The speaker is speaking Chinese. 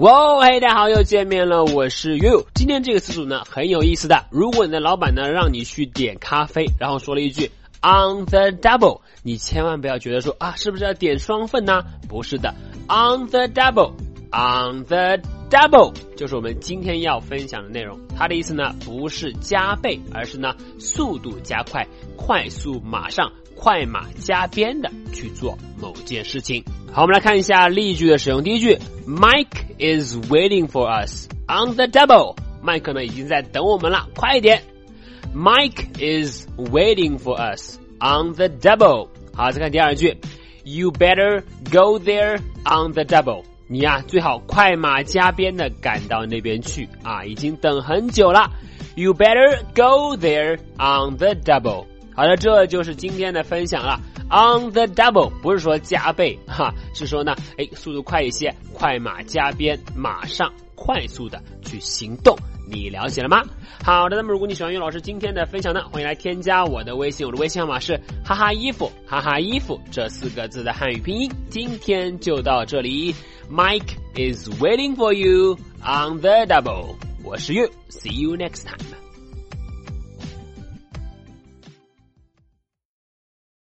哇，嘿，大家好，又见面了，我是 You。今天这个词组呢很有意思的，如果你的老板呢让你去点咖啡，然后说了一句 on the double， 你千万不要觉得说啊是不是要点双份呢？不是的， on the double，on the double 就是我们今天要分享的内容。它的意思呢不是加倍，而是呢速度加快，快速马上快马加鞭的去做某件事情。好，我们来看一下例句的使用。第一句 Mike is waiting for us on the double， 麦克呢已经在等我们了，快一点。 Mike is waiting for us on the double。 好，再看第二句 You better go there on the double， 你呀最好快马加鞭的赶到那边去啊，已经等很久了。 You better go there on the double。 好的，这就是今天的分享了。 On the double 不是说加倍哈，是说呢速度快一些，快马加鞭，马上快速的去行动，你了解了吗？好的，那么如果你喜欢岳老师今天的分享呢，欢迎来添加我的微信，我的微信号码是哈哈衣服，哈哈衣服这4个字的汉语拼音。今天就到这里， Mike is waiting for you on the double。 我是 You， see you next time。